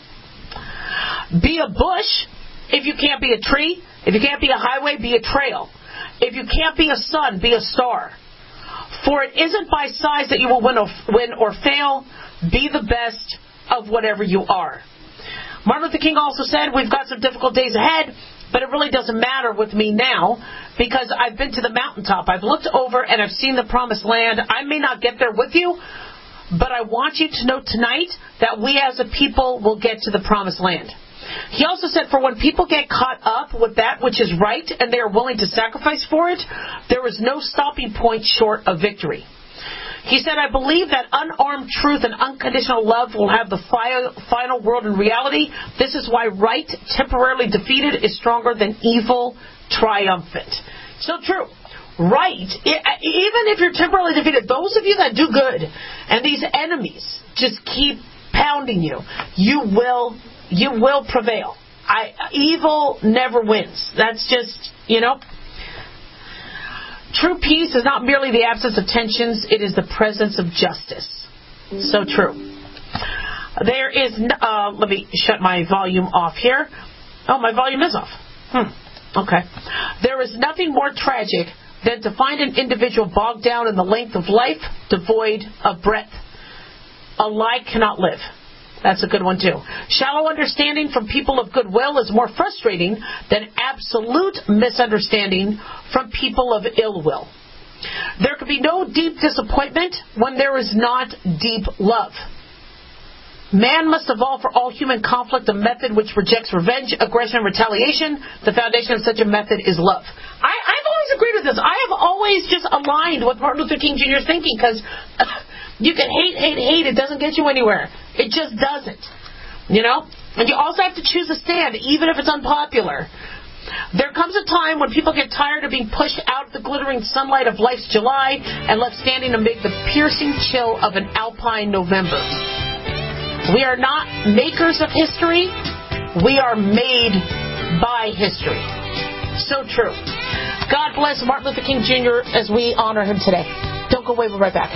Be a bush if you can't be a tree. If you can't be a highway, be a trail. If you can't be a sun, be a star. For it isn't by size that you will win or, win or fail. Be the best of whatever you are. Martin Luther King also said, we've got some difficult days ahead, but it really doesn't matter with me now because I've been to the mountaintop. I've looked over and I've seen the promised land. I may not get there with you, but I want you to know tonight that we as a people will get to the promised land. He also said, for when people get caught up with that which is right and they are willing to sacrifice for it, there is no stopping point short of victory. He said, I believe that unarmed truth and unconditional love will have the final word in reality. This is why right, temporarily defeated, is stronger than evil, triumphant. So true. Right. Even if you're temporarily defeated, those of you that do good and these enemies just keep pounding you, you will you will prevail. I, evil never wins. That's just, you know. True peace is not merely the absence of tensions, it is the presence of justice. So true. There is, uh, let me shut my volume off here. Oh, my volume is off. Hmm. Okay. There is nothing more tragic than to find an individual bogged down in the length of life, devoid of breadth. A lie cannot live. That's a good one, too. Shallow understanding from people of goodwill is more frustrating than absolute misunderstanding from people of ill will. There can be no deep disappointment when there is not deep love. Man must evolve for all human conflict a method which rejects revenge, aggression, and retaliation. The foundation of such a method is love. I, I've always agreed with this. I have always just aligned with Martin Luther King Junior's thinking because you can hate, hate, hate. It doesn't get you anywhere. It just doesn't. You know? And you also have to choose a stand, even if it's unpopular. There comes a time when people get tired of being pushed out of the glittering sunlight of life's July and left standing amid the piercing chill of an alpine November. We are not makers of history. We are made by history. So true. God bless Martin Luther King Junior as we honor him today. Don't go away. We'll be right back.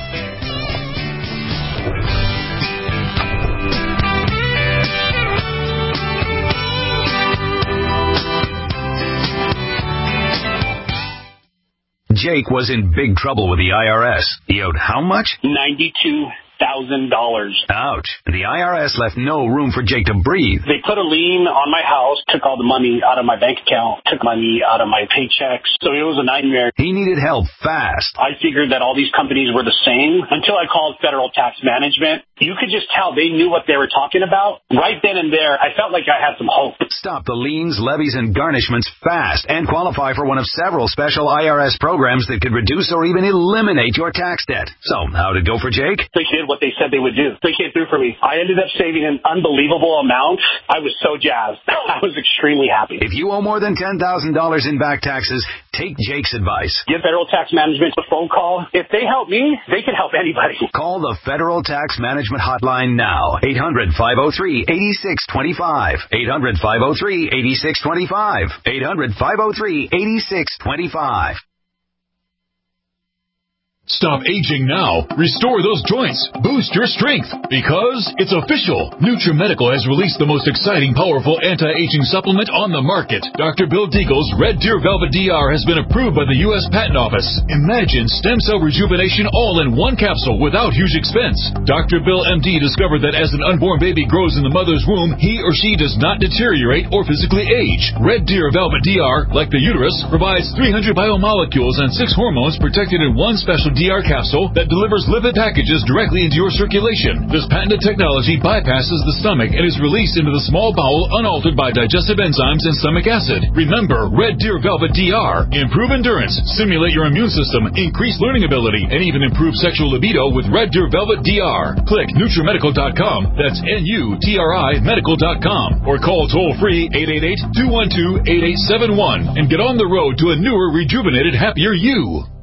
Jake was in big trouble with the I R S. He owed how much? ninety-two thousand dollars. Ouch. The I R S left no room for Jake to breathe. They put a lien on my house, took all the money out of my bank account, took money out of my paychecks. So it was a nightmare. He needed help fast. I figured that all these companies were the same until I called Federal Tax Management. You could just tell they knew what they were talking about. Right then and there, I felt like I had some hope. Stop the liens, levies, and garnishments fast and qualify for one of several special I R S programs that could reduce or even eliminate your tax debt. So, how'd it go for Jake? They did what they said they would do. They came through for me. I ended up saving an unbelievable amount. I was so jazzed. I was extremely happy. If you owe more than ten thousand dollars in back taxes, take Jake's advice. Give Federal Tax Management a phone call. If they help me, they can help anybody. Call the Federal Tax Management Hotline now. eight hundred, five oh three, eight six two five. eight hundred, five oh three, eight six two five. eight hundred, five oh three, eight six two five. Stop aging now. Restore those joints. Boost your strength. Because it's official. NutriMedical has released the most exciting, powerful anti-aging supplement on the market. Doctor Bill Deagle's Red Deer Velvet D R has been approved by the U S Patent Office. Imagine stem cell rejuvenation all in one capsule without huge expense. Doctor Bill M D discovered that as an unborn baby grows in the mother's womb, he or she does not deteriorate or physically age. Red Deer Velvet D R, like the uterus, provides three hundred biomolecules and six hormones protected in one special D R capsule that delivers lipid packages directly into your circulation. This patented technology bypasses the stomach and is released into the small bowel unaltered by digestive enzymes and stomach acid. Remember, Red Deer Velvet D R. Improve endurance, stimulate your immune system, increase learning ability, and even improve sexual libido with Red Deer Velvet D R. Click NutriMedical dot com. That's N U T R I Medical dot com. Or call toll-free eight eight eight, two one two, eight eight seven one and get on the road to a newer, rejuvenated, happier you.